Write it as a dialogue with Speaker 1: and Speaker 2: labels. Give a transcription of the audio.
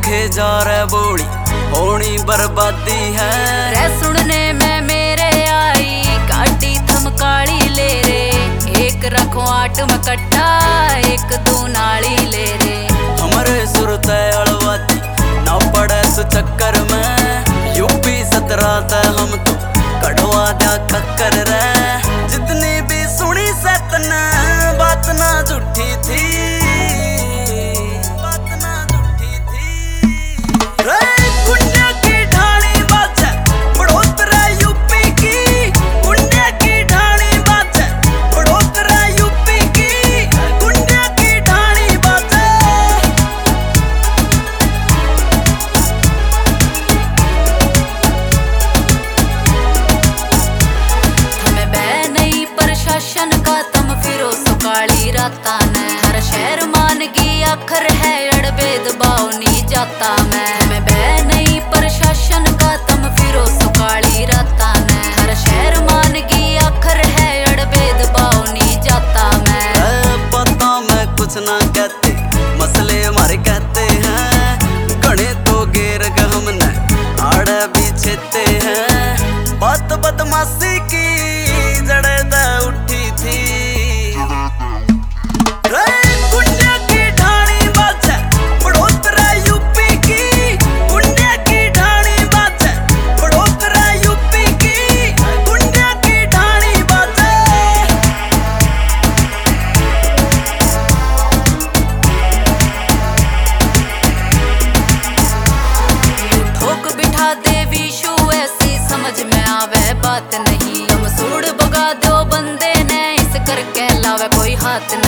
Speaker 1: देखे जा रहे बोली होनी बर्बादी है।
Speaker 2: रे सुनने में मेरे आई काटी थम काली ले रे, एक रखो आट में कट्टा एक तू नाली ले रे।
Speaker 1: हमारे सुरत अलवाती ना पड़े सु चक्कर में, यूपी 17 ते हम तो कड़वा जा कक्कर रे। जितनी भी सुनी सतन बात ना झूठी थी, बात ना झूठी थी। रे गुंडे की ढाणी बाजे बड़ोतरा यूपी की, गुंडे की ढाणी बाजे बड़ोतरा यूपी की, गुंडे की ढाणी बाजे।
Speaker 2: हमें बह नहीं प्रशासन का तुम फिरो सुकाली राता ने, हर शहर मान की आखर है अड़ भेदभाव नहीं जाता मैं। हमें बह नहीं प्रशासन का तुम फिरो सुकाली राता ने, हर शहर मान की आखर है अड़ भेदभाव नहीं जाता मैं।
Speaker 1: पता मैं कुछ ना कहते मसले हमारे कहते हैं, गणे तो गेर के हमने आड़े भी छेते हैं। बात बदमाशी की जड़े द उठी थी। रे गुंडे की ढाणी बाजे बड़ोतरा यूपी की, गुंडे की ढाणी बाजे बड़ोतरा यूपी की, गुंडे की ढाणी बाजे।
Speaker 2: ठोक बिठा दे विशु ऐसी समझ में आवे बात नहीं, तुम सूड़ बगा दो बंदे ने इस कर कहलावे कोई हाथ नहीं।